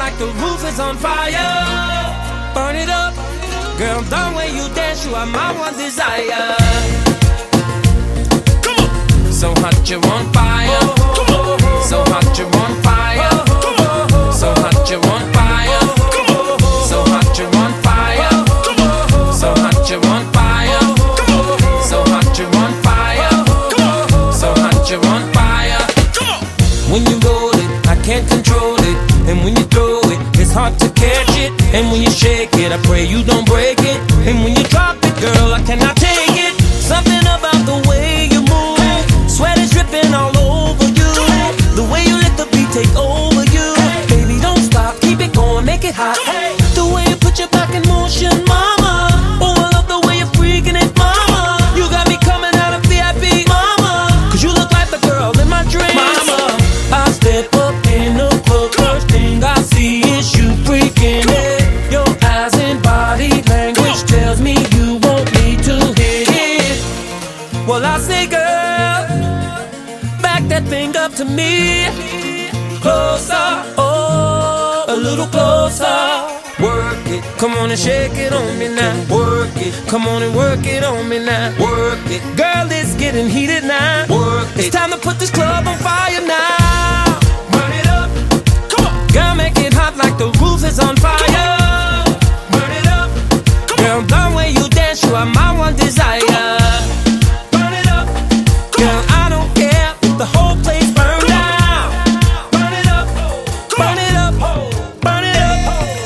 like the roof is on fire. Burn it up, girl, the way you dance, you are my one desire. Come on. So hot you're on fire. So hot you're on fire. So hot you're on fire. So hot you're on fire. So hot you're on fire. So hot you're on fire. So hot you're on fire. When you roll it, I can't control it. And when you throw it, it's hard to catch it. And when you shake it, I pray you don't break it. And when you drop it, girl, I cannot take it. Something about the way you move, sweat is dripping all over you. The way you let the beat take over you. Baby, don't stop, keep it going, make it hot. The way you put your back in motion, mama. Oh, I love the way you're freaking it, mama. You got me coming out of VIP, mama. Cause you look like the girl in my dreams, mama. I step up in the club, first thing I see is you freaking it. Your eyes and body language tells me you want me to hit it. Well, I say, girl, back that thing up to me. Closer, oh, a little closer. Work it, come on and shake it on me now. Work it, come on and work it on me now. Work it, girl, it's getting heated now. Work it, it's time to put this club on fire now. Burn it up, come on. Girl, make it hot like the roof is on fire. Burn it up, girl, the way you dance, you are my one desire. Burn it up, girl, I don't care if the whole place burns down. Burn it up, burn it up, burn it up.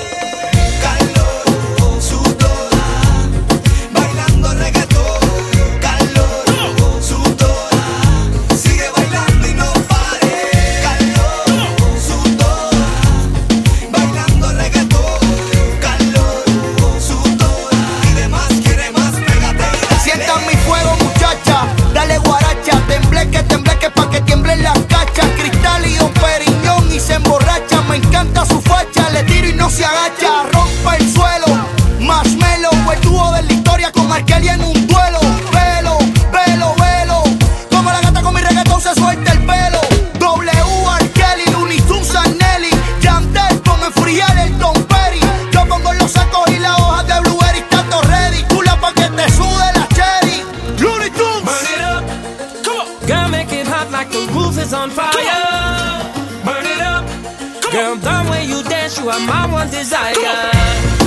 Calor, sudora, bailando reggaetón. Calor, sudora, sigue bailando y no pare. Calor, sudora, bailando reggaetón. Calor, sudora, pide más, quiere más, pégate. Sientan mi fuego, muchacha, dale guaracha, tembleque pa' que tiemblen las cachas. Cristal y un periñón y se emborracha. Me encanta su facha, le tiro y no se agacha. Rompe el suelo, marshmallow, el dúo de la historia con Arkeli en un duelo. Velo, velo, velo, como la gata con mi reggaetón se suelta el pelo. W, Arkeli, Looney Tunes, Sanelli, Yandel, con el Friel, el Don Perry. Yo pongo los sacos y las hojas de blueberry, tanto ready. Cula pa' que te sude la cherry. Looney Tunes. Burn it up, come on. Girl, make it hot like the roof is on fire. Burn it up, girl, the way you dance, you are my one desire.